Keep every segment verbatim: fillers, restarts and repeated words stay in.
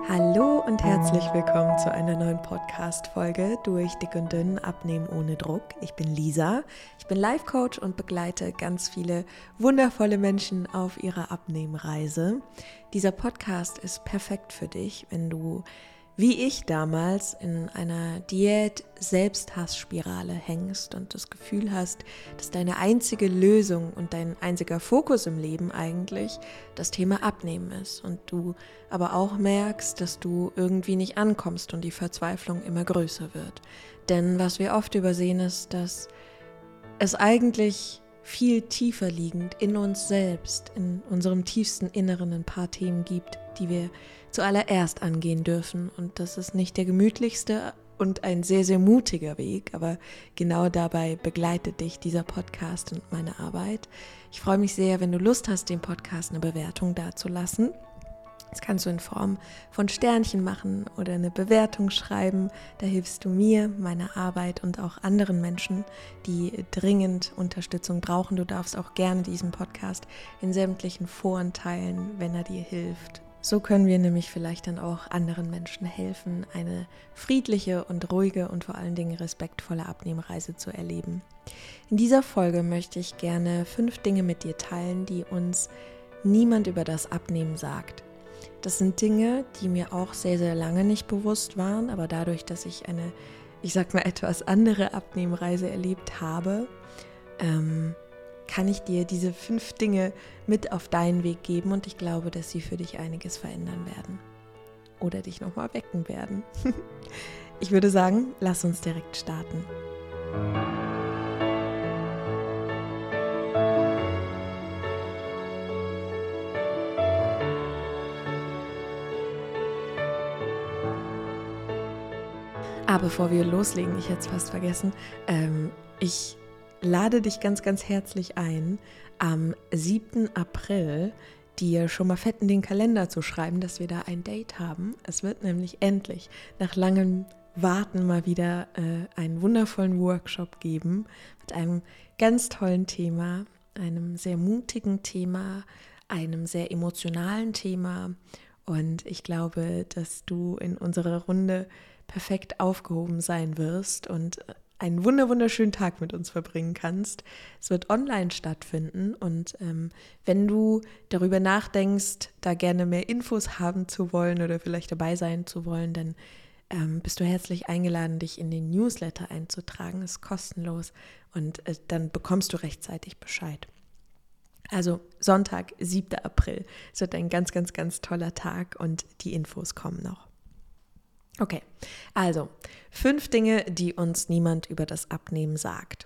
Hallo und herzlich willkommen zu einer neuen Podcast-Folge durch Dick und Dünn Abnehmen ohne Druck. Ich bin Lisa, ich bin Life-Coach und begleite ganz viele wundervolle Menschen auf ihrer Abnehmreise. Dieser Podcast ist perfekt für dich, wenn du, wie ich damals, in einer Diät-Selbsthassspirale hängst und das Gefühl hast, dass deine einzige Lösung und dein einziger Fokus im Leben eigentlich das Thema Abnehmen ist und du aber auch merkst, dass du irgendwie nicht ankommst und die Verzweiflung immer größer wird. Denn was wir oft übersehen ist, dass es eigentlich viel tiefer liegend in uns selbst, in unserem tiefsten Inneren ein paar Themen gibt, die wir zuallererst angehen dürfen. Und das ist nicht der gemütlichste und ein sehr, sehr mutiger Weg, aber genau dabei begleitet dich dieser Podcast und meine Arbeit. Ich freue mich sehr, wenn du Lust hast, dem Podcast eine Bewertung dazulassen. Das kannst du in Form von Sternchen machen oder eine Bewertung schreiben. Da hilfst du mir, meiner Arbeit und auch anderen Menschen, die dringend Unterstützung brauchen. Du darfst auch gerne diesen Podcast in sämtlichen Foren teilen, wenn er dir hilft. So können wir nämlich vielleicht dann auch anderen Menschen helfen, eine friedliche und ruhige und vor allen Dingen respektvolle Abnehmreise zu erleben. In dieser Folge möchte ich gerne fünf Dinge mit dir teilen, die uns niemand über das Abnehmen sagt. Das sind Dinge, die mir auch sehr, sehr lange nicht bewusst waren, aber dadurch, dass ich eine, ich sag mal, etwas andere Abnehmreise erlebt habe, ähm, kann ich dir diese fünf Dinge mit auf deinen Weg geben und ich glaube, dass sie für dich einiges verändern werden oder dich nochmal wecken werden. Ich würde sagen, lass uns direkt starten. Aber bevor wir loslegen, ich hätte es fast vergessen, ähm, ich lade dich ganz, ganz herzlich ein, am siebten April dir schon mal fett in den Kalender zu schreiben, dass wir da ein Date haben. Es wird nämlich endlich nach langem Warten mal wieder äh, einen wundervollen Workshop geben mit einem ganz tollen Thema, einem sehr mutigen Thema, einem sehr emotionalen Thema. Und ich glaube, dass du in unserer Runde perfekt aufgehoben sein wirst und einen wunder wunderschönen Tag mit uns verbringen kannst. Es wird online stattfinden und ähm, wenn du darüber nachdenkst, da gerne mehr Infos haben zu wollen oder vielleicht dabei sein zu wollen, dann ähm, bist du herzlich eingeladen, dich in den Newsletter einzutragen. Das ist kostenlos und äh, dann bekommst du rechtzeitig Bescheid. Also Sonntag, siebter April. Es wird ein ganz, ganz, ganz toller Tag und die Infos kommen noch. Okay, also fünf Dinge, die uns niemand über das Abnehmen sagt.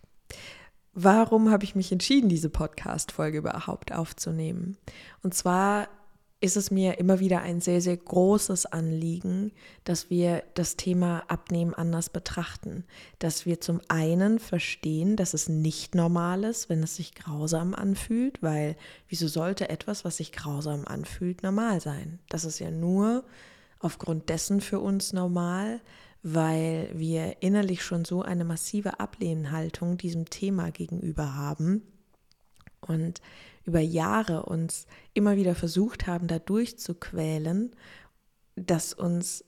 Warum habe ich mich entschieden, diese Podcast-Folge überhaupt aufzunehmen? Und zwar ist es mir immer wieder ein sehr, sehr großes Anliegen, dass wir das Thema Abnehmen anders betrachten. Dass wir zum einen verstehen, dass es nicht normal ist, wenn es sich grausam anfühlt, weil wieso sollte etwas, was sich grausam anfühlt, normal sein? Das ist ja nur aufgrund dessen für uns normal, weil wir innerlich schon so eine massive Ablehnhaltung diesem Thema gegenüber haben und über Jahre uns immer wieder versucht haben, da durchzuquälen, dass uns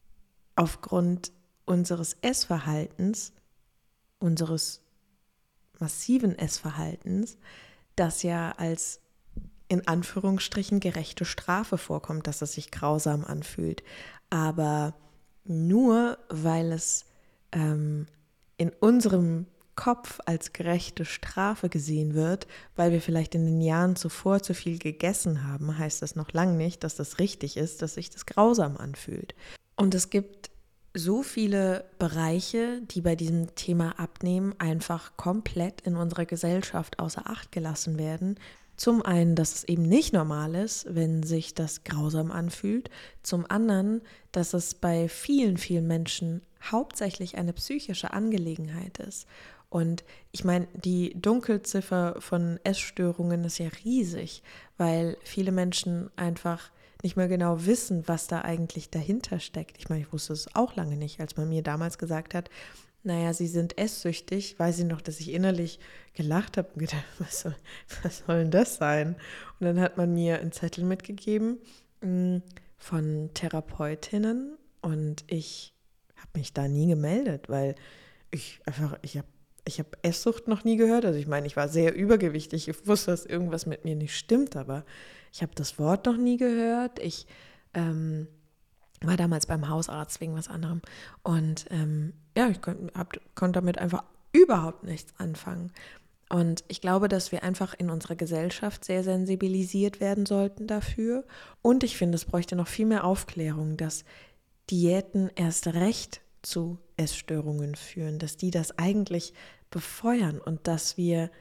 aufgrund unseres Essverhaltens, unseres massiven Essverhaltens, das ja als in Anführungsstrichen gerechte Strafe vorkommt, dass es sich grausam anfühlt. Aber nur weil es ähm, in unserem Kopf als gerechte Strafe gesehen wird, weil wir vielleicht in den Jahren zuvor zu viel gegessen haben, heißt das noch lange nicht, dass das richtig ist, dass sich das grausam anfühlt. Und es gibt so viele Bereiche, die bei diesem Thema Abnehmen einfach komplett in unserer Gesellschaft außer Acht gelassen werden. Zum einen, dass es eben nicht normal ist, wenn sich das grausam anfühlt. Zum anderen, dass es bei vielen, vielen Menschen hauptsächlich eine psychische Angelegenheit ist. Und ich meine, die Dunkelziffer von Essstörungen ist ja riesig, weil viele Menschen einfach nicht mehr genau wissen, was da eigentlich dahinter steckt. Ich meine, ich wusste es auch lange nicht, als man mir damals gesagt hat, naja, sie sind esssüchtig, weiß ich noch, dass ich innerlich gelacht habe und gedacht, was soll, was soll denn das sein? Und dann hat man mir einen Zettel mitgegeben, von Therapeutinnen und ich habe mich da nie gemeldet, weil ich einfach, ich habe ich hab Esssucht noch nie gehört. Also ich meine, ich war sehr übergewichtig, ich wusste, dass irgendwas mit mir nicht stimmt, aber ich habe das Wort noch nie gehört. Ich ähm, war damals beim Hausarzt wegen was anderem und ähm, ja, ich kon, hab, konnte damit einfach überhaupt nichts anfangen. Und ich glaube, dass wir einfach in unserer Gesellschaft sehr sensibilisiert werden sollten dafür. Und ich finde, es bräuchte noch viel mehr Aufklärung, dass Diäten erst recht zu Essstörungen führen, dass die das eigentlich befeuern und dass wir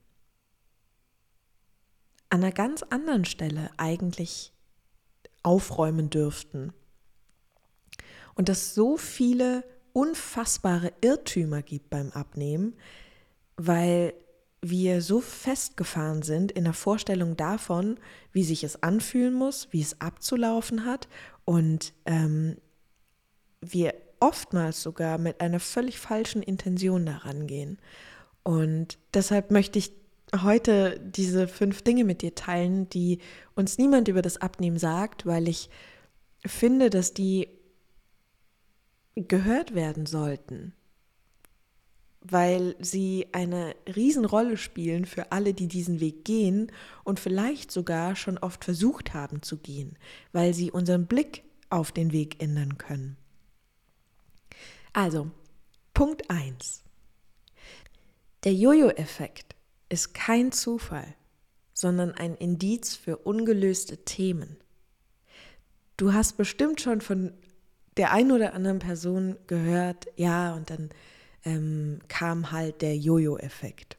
an einer ganz anderen Stelle eigentlich aufräumen dürften. Und dass es so viele unfassbare Irrtümer gibt beim Abnehmen, weil wir so festgefahren sind in der Vorstellung davon, wie sich es anfühlen muss, wie es abzulaufen hat und ähm, wir oftmals sogar mit einer völlig falschen Intention daran gehen. Und deshalb möchte ich heute diese fünf Dinge mit dir teilen, die uns niemand über das Abnehmen sagt, weil ich finde, dass die gehört werden sollten, weil sie eine Riesenrolle spielen für alle, die diesen Weg gehen und vielleicht sogar schon oft versucht haben zu gehen, weil sie unseren Blick auf den Weg ändern können. Also, Punkt eins. Der Jojo-Effekt ist kein Zufall, sondern ein Indiz für ungelöste Themen. Du hast bestimmt schon von der einen oder anderen Person gehört, ja, und dann ähm, kam halt der Jojo-Effekt.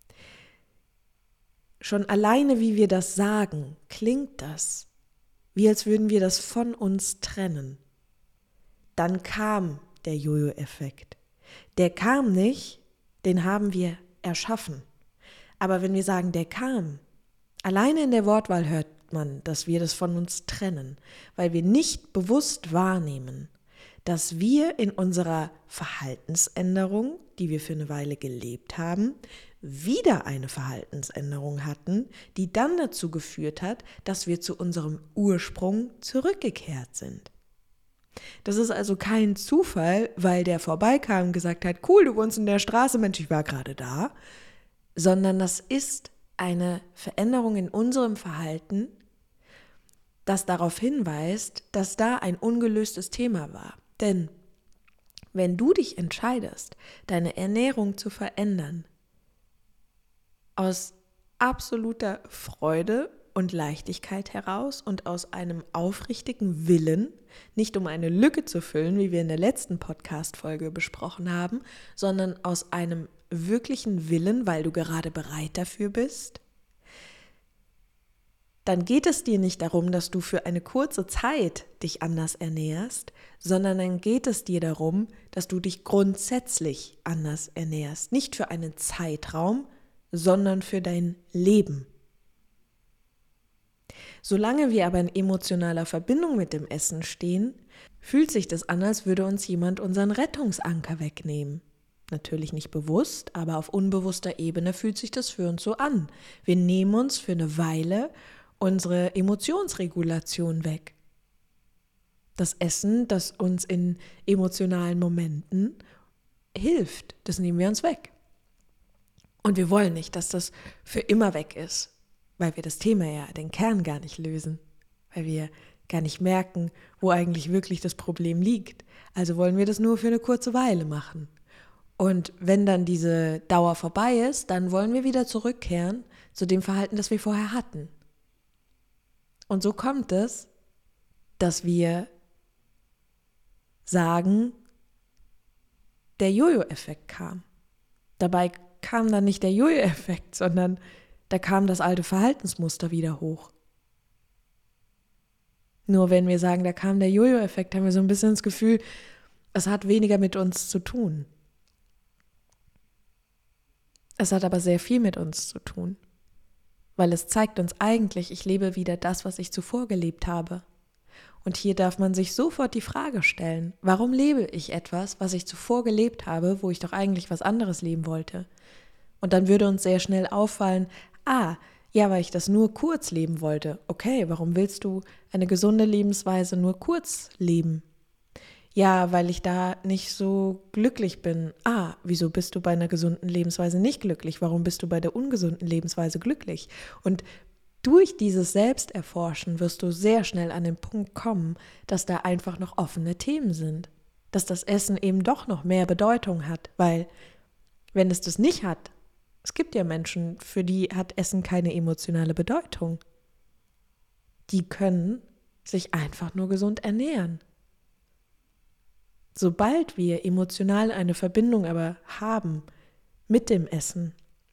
Schon alleine, wie wir das sagen, klingt das, wie als würden wir das von uns trennen. Dann kam der Jojo-Effekt. Der kam nicht, den haben wir erschaffen. Aber wenn wir sagen, der kam, alleine in der Wortwahl hört man, dass wir das von uns trennen, weil wir nicht bewusst wahrnehmen, dass wir in unserer Verhaltensänderung, die wir für eine Weile gelebt haben, wieder eine Verhaltensänderung hatten, die dann dazu geführt hat, dass wir zu unserem Ursprung zurückgekehrt sind. Das ist also kein Zufall, weil der vorbeikam und gesagt hat, cool, du wohnst in der Straße, Mensch, ich war gerade da, sondern das ist eine Veränderung in unserem Verhalten, das darauf hinweist, dass da ein ungelöstes Thema war. Denn wenn du dich entscheidest, deine Ernährung zu verändern, aus absoluter Freude und Leichtigkeit heraus und aus einem aufrichtigen Willen, nicht um eine Lücke zu füllen, wie wir in der letzten Podcast-Folge besprochen haben, sondern aus einem wirklichen Willen, weil du gerade bereit dafür bist, dann geht es dir nicht darum, dass du für eine kurze Zeit dich anders ernährst, sondern dann geht es dir darum, dass du dich grundsätzlich anders ernährst. Nicht für einen Zeitraum, sondern für dein Leben. Solange wir aber in emotionaler Verbindung mit dem Essen stehen, fühlt sich das an, als würde uns jemand unseren Rettungsanker wegnehmen. Natürlich nicht bewusst, aber auf unbewusster Ebene fühlt sich das für uns so an. Wir nehmen uns für eine Weile unsere Emotionsregulation weg. Das Essen, das uns in emotionalen Momenten hilft, das nehmen wir uns weg. Und wir wollen nicht, dass das für immer weg ist, weil wir das Thema ja, den Kern gar nicht lösen, weil wir gar nicht merken, wo eigentlich wirklich das Problem liegt. Also wollen wir das nur für eine kurze Weile machen. Und wenn dann diese Dauer vorbei ist, dann wollen wir wieder zurückkehren zu dem Verhalten, das wir vorher hatten. Und so kommt es, dass wir sagen, der Jojo-Effekt kam. Dabei kam dann nicht der Jojo-Effekt, sondern da kam das alte Verhaltensmuster wieder hoch. Nur wenn wir sagen, da kam der Jojo-Effekt, haben wir so ein bisschen das Gefühl, es hat weniger mit uns zu tun. Es hat aber sehr viel mit uns zu tun, weil es zeigt uns eigentlich, ich lebe wieder das, was ich zuvor gelebt habe. Und hier darf man sich sofort die Frage stellen, warum lebe ich etwas, was ich zuvor gelebt habe, wo ich doch eigentlich was anderes leben wollte? Und dann würde uns sehr schnell auffallen, ah, Ja, weil ich das nur kurz leben wollte. Okay, warum willst du eine gesunde Lebensweise nur kurz leben? Ja, weil ich da nicht so glücklich bin. Ah, wieso bist du bei einer gesunden Lebensweise nicht glücklich? Warum bist du bei der ungesunden Lebensweise glücklich? Und durch dieses Selbsterforschen wirst du sehr schnell an den Punkt kommen, dass da einfach noch offene Themen sind. Dass das Essen eben doch noch mehr Bedeutung hat, weil wenn es das nicht hat, es gibt ja Menschen, für die hat Essen keine emotionale Bedeutung. Die können sich einfach nur gesund ernähren. Sobald wir emotional eine Verbindung aber haben mit dem Essen,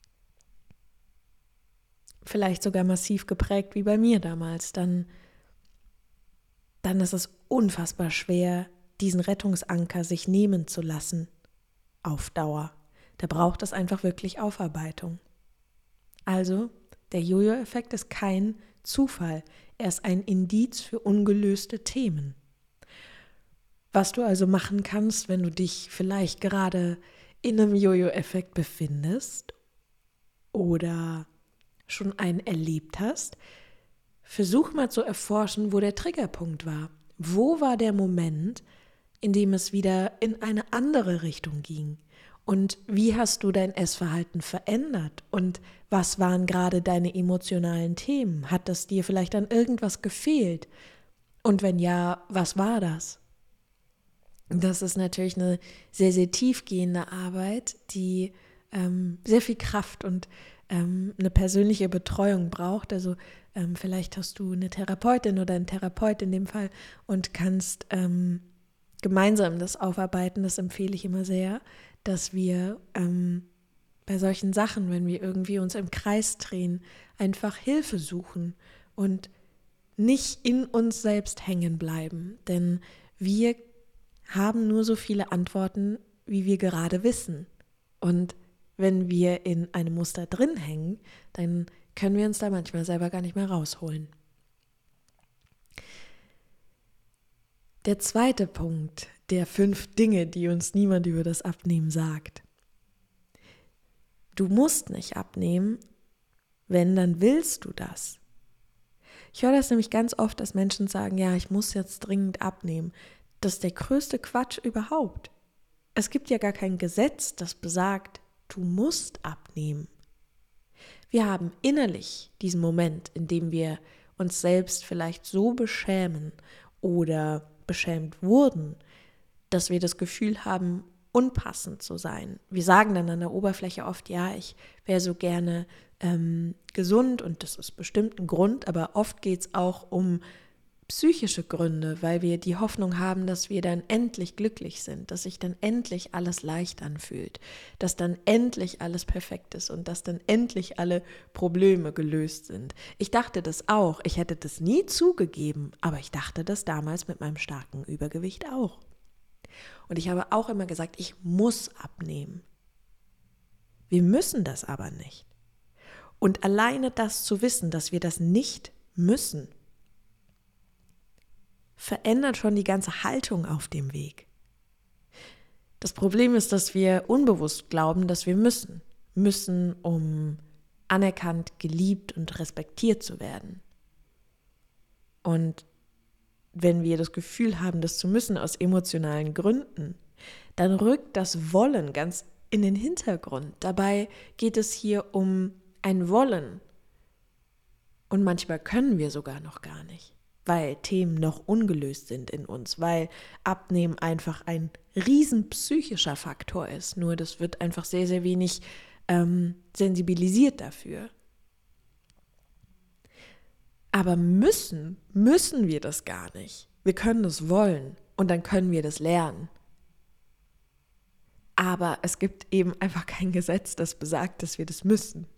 vielleicht sogar massiv geprägt wie bei mir damals, dann, dann ist es unfassbar schwer, diesen Rettungsanker sich nehmen zu lassen auf Dauer. Da braucht es einfach wirklich Aufarbeitung. Also, der Jojo-Effekt ist kein Zufall, er ist ein Indiz für ungelöste Themen. Was du also machen kannst, wenn du dich vielleicht gerade in einem Jojo-Effekt befindest oder schon einen erlebt hast, versuch mal zu erforschen, wo der Triggerpunkt war. Wo war der Moment, in dem es wieder in eine andere Richtung ging? Und wie hast du dein Essverhalten verändert? Und was waren gerade deine emotionalen Themen? Hat es dir vielleicht an irgendwas gefehlt? Und wenn ja, was war das? Das ist natürlich eine sehr, sehr tiefgehende Arbeit, die ähm, sehr viel Kraft und ähm, eine persönliche Betreuung braucht. Also ähm, vielleicht hast du eine Therapeutin oder einen Therapeut in dem Fall und kannst ähm, gemeinsam das aufarbeiten. Das empfehle ich immer sehr, dass wir ähm, bei solchen Sachen, wenn wir irgendwie uns im Kreis drehen, einfach Hilfe suchen und nicht in uns selbst hängen bleiben. Denn wir haben nur so viele Antworten, wie wir gerade wissen. Und wenn wir in einem Muster drin hängen, dann können wir uns da manchmal selber gar nicht mehr rausholen. Der zweite Punkt der fünf Dinge, die uns niemand über das Abnehmen sagt. Du musst nicht abnehmen, wenn, dann willst du das. Ich höre das nämlich ganz oft, dass Menschen sagen, ja, ich muss jetzt dringend abnehmen. Das ist der größte Quatsch überhaupt. Es gibt ja gar kein Gesetz, das besagt, du musst abnehmen. Wir haben innerlich diesen Moment, in dem wir uns selbst vielleicht so beschämen oder beschämt wurden, dass wir das Gefühl haben, unpassend zu sein. Wir sagen dann an der Oberfläche oft, ja, ich wäre so gerne ähm, gesund und das ist bestimmt ein Grund, aber oft geht es auch um psychische Gründe, weil wir die Hoffnung haben, dass wir dann endlich glücklich sind, dass sich dann endlich alles leicht anfühlt, dass dann endlich alles perfekt ist und dass dann endlich alle Probleme gelöst sind. Ich dachte das auch, ich hätte das nie zugegeben, aber ich dachte das damals mit meinem starken Übergewicht auch. Und ich habe auch immer gesagt, ich muss abnehmen. Wir müssen das aber nicht. Und alleine das zu wissen, dass wir das nicht müssen, verändert schon die ganze Haltung auf dem Weg. Das Problem ist, dass wir unbewusst glauben, dass wir müssen. Müssen, um anerkannt, geliebt und respektiert zu werden. Und wenn wir das Gefühl haben, das zu müssen aus emotionalen Gründen, dann rückt das Wollen ganz in den Hintergrund. Dabei geht es hier um ein Wollen. Und manchmal können wir sogar noch gar nicht, weil Themen noch ungelöst sind in uns, weil Abnehmen einfach ein riesen psychischer Faktor ist. Nur das wird einfach sehr, sehr wenig ähm, sensibilisiert dafür. Aber müssen, müssen wir das gar nicht. Wir können das wollen und dann können wir das lernen. Aber es gibt eben einfach kein Gesetz, das besagt, dass wir das müssen.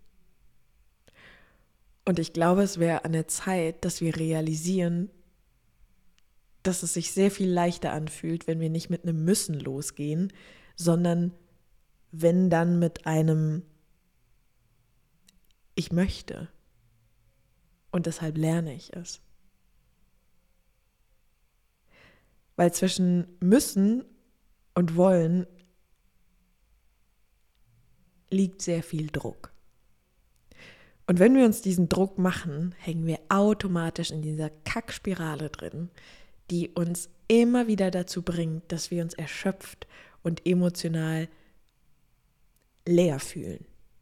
Und ich glaube, es wäre an der Zeit, dass wir realisieren, dass es sich sehr viel leichter anfühlt, wenn wir nicht mit einem Müssen losgehen, sondern wenn dann mit einem Ich möchte. Und deshalb lerne ich es. Weil zwischen müssen und wollen liegt sehr viel Druck. Und wenn wir uns diesen Druck machen, hängen wir automatisch in dieser Kackspirale drin, die uns immer wieder dazu bringt, dass wir uns erschöpft und emotional leer fühlen.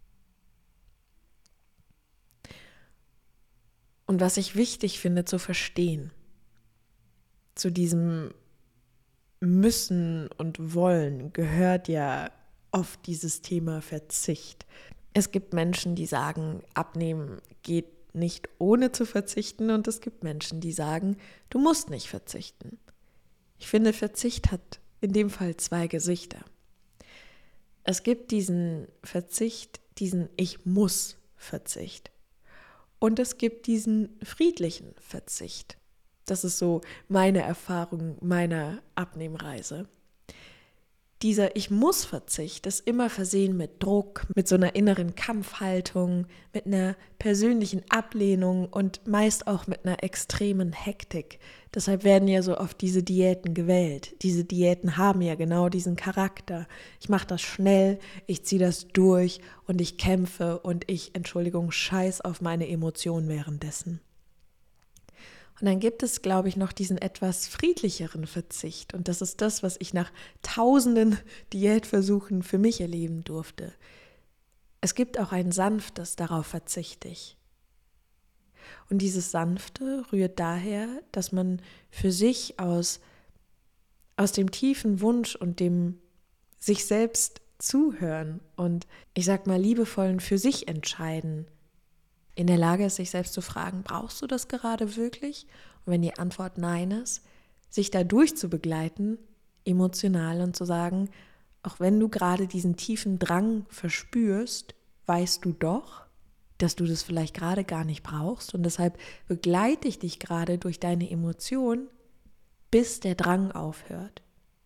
Und was ich wichtig finde zu verstehen, zu diesem Müssen und Wollen gehört ja oft dieses Thema Verzicht. Es gibt Menschen, die sagen, abnehmen geht nicht ohne zu verzichten, und es gibt Menschen, die sagen, du musst nicht verzichten. Ich finde, Verzicht hat in dem Fall zwei Gesichter. Es gibt diesen Verzicht, diesen Ich muss Verzicht. Und es gibt diesen friedlichen Verzicht. Das ist so meine Erfahrung meiner Abnehmreise. Dieser Ich-muss-Verzicht ist immer versehen mit Druck, mit so einer inneren Kampfhaltung, mit einer persönlichen Ablehnung und meist auch mit einer extremen Hektik. Deshalb werden ja so oft diese Diäten gewählt. Diese Diäten haben ja genau diesen Charakter. Ich mache das schnell, ich ziehe das durch und ich kämpfe und ich, Entschuldigung, scheiß auf meine Emotionen währenddessen. Und dann gibt es, glaube ich, noch diesen etwas friedlicheren Verzicht. Und das ist das, was ich nach tausenden Diätversuchen für mich erleben durfte. Es gibt auch ein sanftes, darauf verzichte ich. Und dieses Sanfte rührt daher, dass man für sich aus, aus dem tiefen Wunsch und dem sich selbst zuhören und, ich sag mal, liebevollen für sich entscheiden, in der Lage ist, sich selbst zu fragen, brauchst du das gerade wirklich? Und wenn die Antwort nein ist, sich dadurch zu begleiten, emotional, und zu sagen, auch wenn du gerade diesen tiefen Drang verspürst, weißt du doch, dass du das vielleicht gerade gar nicht brauchst, und deshalb begleite ich dich gerade durch deine Emotionen, bis der Drang aufhört.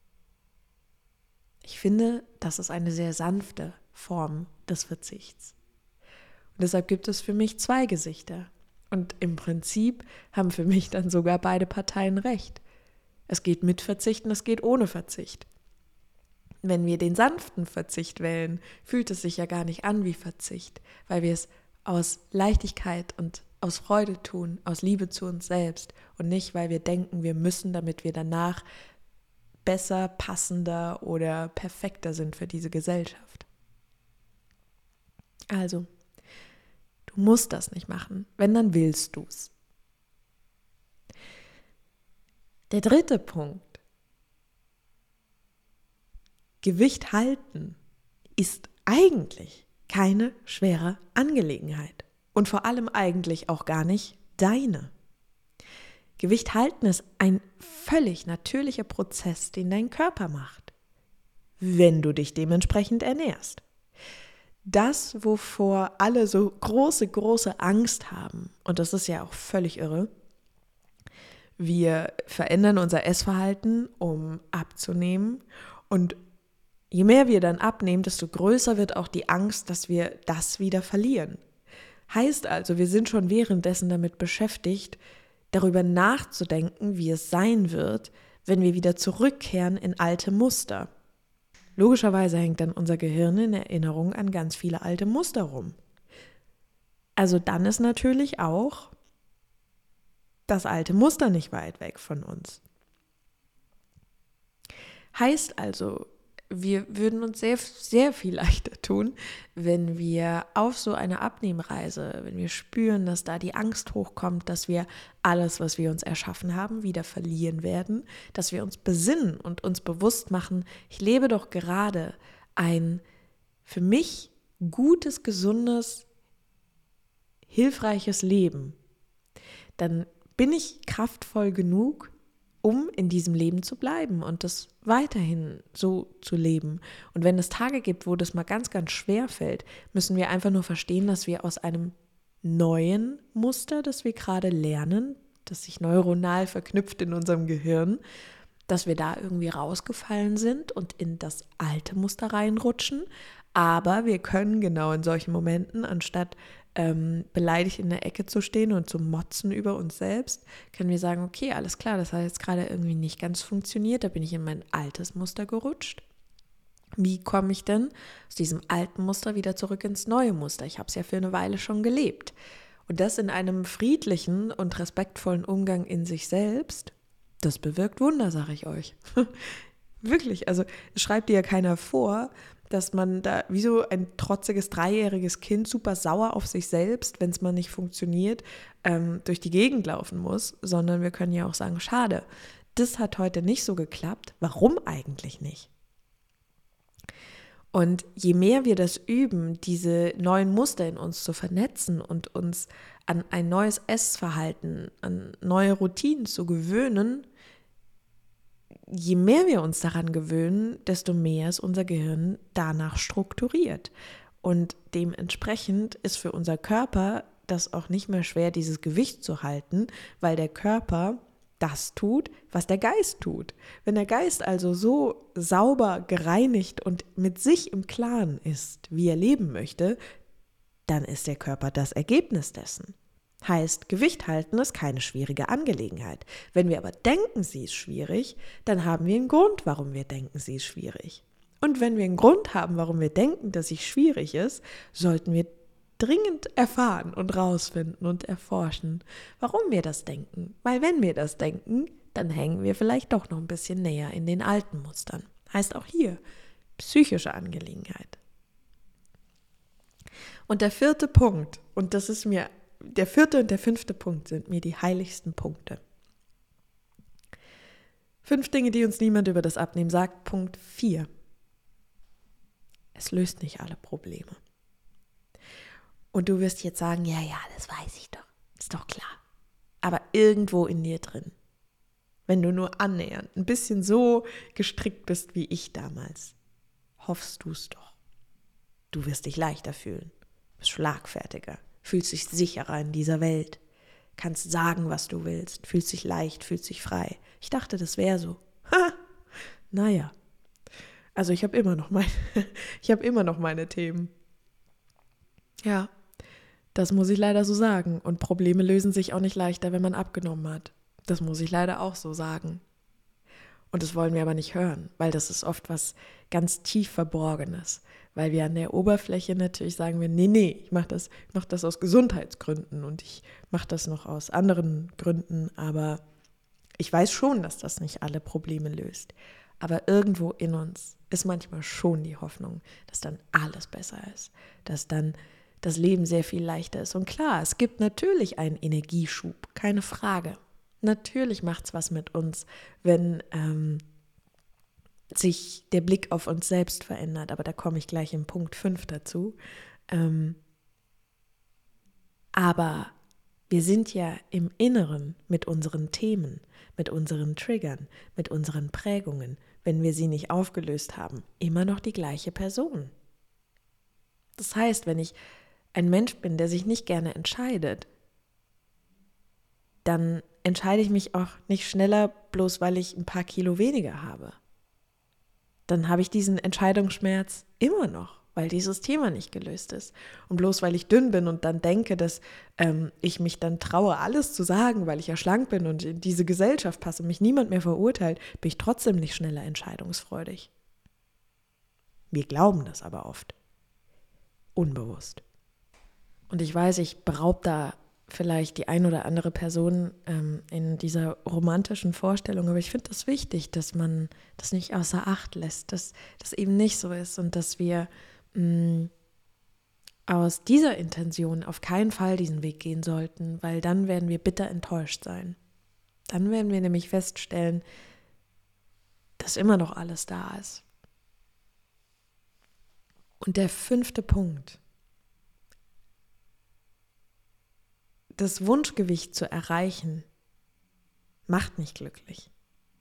Ich finde, das ist eine sehr sanfte Form des Verzichts. Und deshalb gibt es für mich zwei Gesichter. Und im Prinzip haben für mich dann sogar beide Parteien recht. Es geht mit Verzicht und es geht ohne Verzicht. Wenn wir den sanften Verzicht wählen, fühlt es sich ja gar nicht an wie Verzicht, weil wir es aus Leichtigkeit und aus Freude tun, aus Liebe zu uns selbst und nicht, weil wir denken, wir müssen, damit wir danach besser, passender oder perfekter sind für diese Gesellschaft. Also, du musst das nicht machen, wenn, dann willst du es. Der dritte Punkt. Gewicht halten ist eigentlich keine schwere Angelegenheit und vor allem eigentlich auch gar nicht deine. Gewicht halten ist ein völlig natürlicher Prozess, den dein Körper macht, wenn du dich dementsprechend ernährst. Das, wovor alle so große, große Angst haben, und das ist ja auch völlig irre, wir verändern unser Essverhalten, um abzunehmen, und je mehr wir dann abnehmen, desto größer wird auch die Angst, dass wir das wieder verlieren. Heißt also, wir sind schon währenddessen damit beschäftigt, darüber nachzudenken, wie es sein wird, wenn wir wieder zurückkehren in alte Muster. Logischerweise hängt dann unser Gehirn in Erinnerung an ganz viele alte Muster rum. Also dann ist natürlich auch das alte Muster nicht weit weg von uns. Heißt also, wir würden uns sehr, sehr viel leichter tun, wenn wir auf so eine Abnehmreise, wenn wir spüren, dass da die Angst hochkommt, dass wir alles, was wir uns erschaffen haben, wieder verlieren werden, dass wir uns besinnen und uns bewusst machen, ich lebe doch gerade ein für mich gutes, gesundes, hilfreiches Leben. Dann bin ich kraftvoll genug, um in diesem Leben zu bleiben und das weiterhin so zu leben. Und wenn es Tage gibt, wo das mal ganz, ganz schwer fällt, müssen wir einfach nur verstehen, dass wir aus einem neuen Muster, das wir gerade lernen, das sich neuronal verknüpft in unserem Gehirn, dass wir da irgendwie rausgefallen sind und in das alte Muster reinrutschen. Aber wir können genau in solchen Momenten, anstatt ähm, beleidigt in der Ecke zu stehen und zu motzen über uns selbst, können wir sagen, okay, alles klar, das hat jetzt gerade irgendwie nicht ganz funktioniert, da bin ich in mein altes Muster gerutscht. Wie komme ich denn aus diesem alten Muster wieder zurück ins neue Muster? Ich habe es ja für eine Weile schon gelebt. Und das in einem friedlichen und respektvollen Umgang in sich selbst, das bewirkt Wunder, sage ich euch. Wirklich, also es schreibt dir ja keiner vor, dass man da wie so ein trotziges dreijähriges Kind super sauer auf sich selbst, wenn es mal nicht funktioniert, ähm, durch die Gegend laufen muss, sondern wir können ja auch sagen, schade, das hat heute nicht so geklappt. Warum eigentlich nicht? Und je mehr wir das üben, diese neuen Muster in uns zu vernetzen und uns an ein neues Essverhalten, an neue Routinen zu gewöhnen, je mehr wir uns daran gewöhnen, desto mehr ist unser Gehirn danach strukturiert. Und dementsprechend ist für unser Körper das auch nicht mehr schwer, dieses Gewicht zu halten, weil der Körper das tut, was der Geist tut. Wenn der Geist also so sauber, gereinigt und mit sich im Klaren ist, wie er leben möchte, dann ist der Körper das Ergebnis dessen. Heißt, Gewicht halten ist keine schwierige Angelegenheit. Wenn wir aber denken, sie ist schwierig, dann haben wir einen Grund, warum wir denken, sie ist schwierig. Und wenn wir einen Grund haben, warum wir denken, dass sie schwierig ist, sollten wir dringend erfahren und rausfinden und erforschen, warum wir das denken. Weil wenn wir das denken, dann hängen wir vielleicht doch noch ein bisschen näher in den alten Mustern. Heißt auch hier, psychische Angelegenheit. Und der vierte Punkt, und das ist mir, der vierte und der fünfte Punkt sind mir die heiligsten Punkte. Fünf Dinge, die uns niemand über das Abnehmen sagt. Punkt vier. Es löst nicht alle Probleme. Und du wirst jetzt sagen, ja, ja, das weiß ich doch, ist doch klar. Aber irgendwo in dir drin, wenn du nur annähernd ein bisschen so gestrickt bist wie ich damals, hoffst du es doch. Du wirst dich leichter fühlen, bist schlagfertiger, fühlst dich sicherer in dieser Welt, kannst sagen, was du willst, fühlst dich leicht, fühlst dich frei. Ich dachte, das wäre so. Ha! Naja, also ich habe immer noch meine, ich habe immer noch meine Themen. Ja, das muss ich leider so sagen. Und Probleme lösen sich auch nicht leichter, wenn man abgenommen hat. Das muss ich leider auch so sagen. Und das wollen wir aber nicht hören, weil das ist oft was ganz tief Verborgenes. Weil wir an der Oberfläche natürlich sagen wir, nee, nee, ich mache das, ich mach das aus Gesundheitsgründen und ich mache das noch aus anderen Gründen. Aber ich weiß schon, dass das nicht alle Probleme löst. Aber irgendwo in uns ist manchmal schon die Hoffnung, dass dann alles besser ist, dass dann das Leben sehr viel leichter ist. Und klar, es gibt natürlich einen Energieschub, keine Frage. Natürlich macht es was mit uns, wenn ähm, sich der Blick auf uns selbst verändert. Aber da komme ich gleich im Punkt fünf dazu. Ähm, aber wir sind ja im Inneren mit unseren Themen, mit unseren Triggern, mit unseren Prägungen, wenn wir sie nicht aufgelöst haben, immer noch die gleiche Person. Das heißt, wenn ich ein Mensch bin, der sich nicht gerne entscheidet, dann entscheide ich mich auch nicht schneller, bloß weil ich ein paar Kilo weniger habe. Dann habe ich diesen Entscheidungsschmerz immer noch, weil dieses Thema nicht gelöst ist. Und bloß weil ich dünn bin und dann denke, dass ähm, ich mich dann traue, alles zu sagen, weil ich ja schlank bin und in diese Gesellschaft passe und mich niemand mehr verurteilt, bin ich trotzdem nicht schneller entscheidungsfreudig. Wir glauben das aber oft. Unbewusst. Und ich weiß, ich beraube da vielleicht die ein oder andere Person ähm, in dieser romantischen Vorstellung, aber ich finde das wichtig, dass man das nicht außer Acht lässt, dass das eben nicht so ist und dass wir mh, aus dieser Intention auf keinen Fall diesen Weg gehen sollten, weil dann werden wir bitter enttäuscht sein. Dann werden wir nämlich feststellen, dass immer noch alles da ist. Und der fünfte Punkt: Das Wunschgewicht zu erreichen, macht nicht glücklich,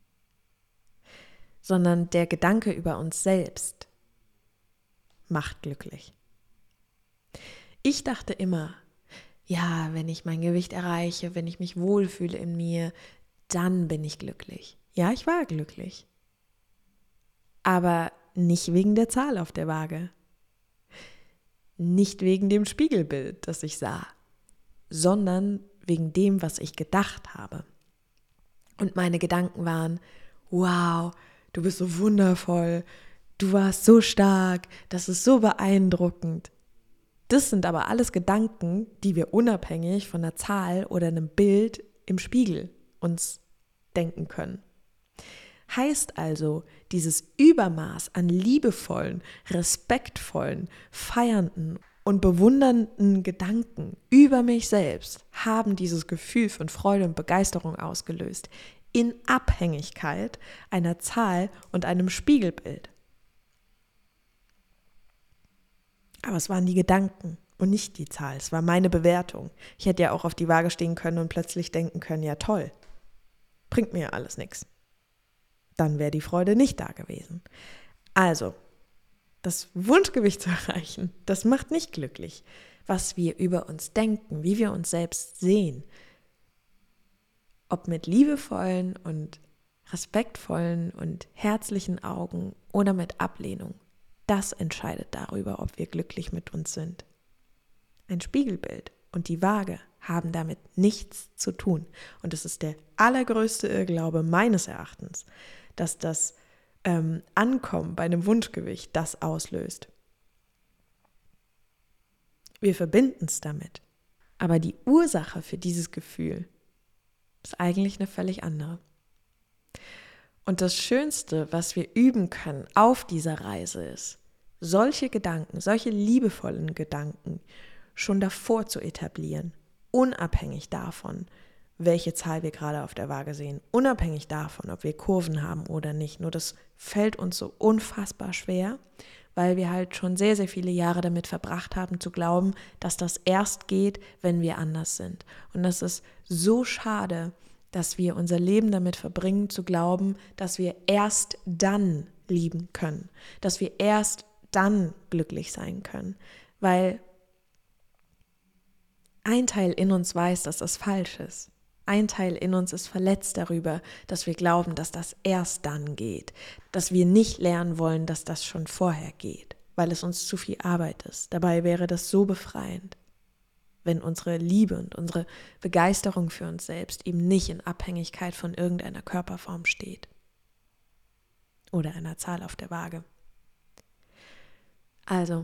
sondern der Gedanke über uns selbst macht glücklich. Ich dachte immer, ja, wenn ich mein Gewicht erreiche, wenn ich mich wohlfühle in mir, dann bin ich glücklich. Ja, ich war glücklich, aber nicht wegen der Zahl auf der Waage, nicht wegen dem Spiegelbild, das ich sah, sondern wegen dem, was ich gedacht habe. Und meine Gedanken waren, wow, du bist so wundervoll, du warst so stark, das ist so beeindruckend. Das sind aber alles Gedanken, die wir unabhängig von einer Zahl oder einem Bild im Spiegel uns denken können. Heißt also, dieses Übermaß an liebevollen, respektvollen, feiernden und bewundernden Gedanken über mich selbst haben dieses Gefühl von Freude und Begeisterung ausgelöst, in Abhängigkeit einer Zahl und einem Spiegelbild. Aber es waren die Gedanken und nicht die Zahl, es war meine Bewertung. Ich hätte ja auch auf die Waage stehen können und plötzlich denken können, ja toll, bringt mir ja alles nichts. Dann wäre die Freude nicht da gewesen. Also, das Wunschgewicht zu erreichen, das macht nicht glücklich. Was wir über uns denken, wie wir uns selbst sehen, ob mit liebevollen und respektvollen und herzlichen Augen oder mit Ablehnung, das entscheidet darüber, ob wir glücklich mit uns sind. Ein Spiegelbild und die Waage haben damit nichts zu tun. Und es ist der allergrößte Irrglaube meines Erachtens, dass das ähm, Ankommen bei einem Wunschgewicht das auslöst. Wir verbinden es damit. Aber die Ursache für dieses Gefühl ist eigentlich eine völlig andere. Und das Schönste, was wir üben können auf dieser Reise ist, solche Gedanken, solche liebevollen Gedanken schon davor zu etablieren, unabhängig davon, welche Zahl wir gerade auf der Waage sehen, unabhängig davon, ob wir Kurven haben oder nicht. Nur das fällt uns so unfassbar schwer, weil wir halt schon sehr, sehr viele Jahre damit verbracht haben, zu glauben, dass das erst geht, wenn wir anders sind. Und das ist so schade, dass wir unser Leben damit verbringen, zu glauben, dass wir erst dann lieben können, dass wir erst dann glücklich sein können, weil ein Teil in uns weiß, dass das falsch ist. Ein Teil in uns ist verletzt darüber, dass wir glauben, dass das erst dann geht, dass wir nicht lernen wollen, dass das schon vorher geht, weil es uns zu viel Arbeit ist. Dabei wäre das so befreiend, wenn unsere Liebe und unsere Begeisterung für uns selbst eben nicht in Abhängigkeit von irgendeiner Körperform steht oder einer Zahl auf der Waage. Also,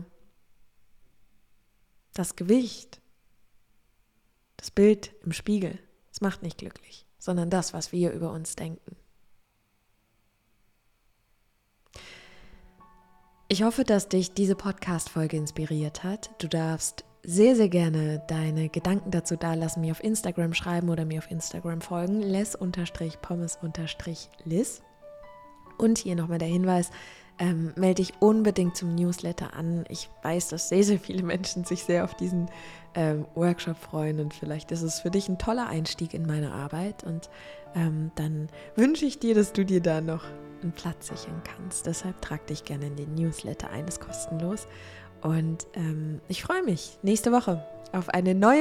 das Gewicht, das Bild im Spiegel, das macht nicht glücklich, sondern das, was wir über uns denken. Ich hoffe, dass dich diese Podcast-Folge inspiriert hat. Du darfst sehr, sehr gerne deine Gedanken dazu dalassen, mir auf Instagram schreiben oder mir auf Instagram folgen, les-pommes-liz. Und hier nochmal der Hinweis, ähm, melde dich unbedingt zum Newsletter an. Ich weiß, dass sehr, sehr viele Menschen sich sehr auf diesen ähm, Workshop freuen und vielleicht ist es für dich ein toller Einstieg in meine Arbeit und ähm, dann wünsche ich dir, dass du dir da noch einen Platz sichern kannst. Deshalb trag dich gerne in den Newsletter ein, ist kostenlos. Und ähm, ich freue mich nächste Woche auf eine neue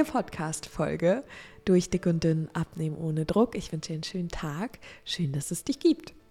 Podcast-Folge durch Dick und Dünn abnehmen ohne Druck. Ich wünsche dir einen schönen Tag. Schön, dass es dich gibt.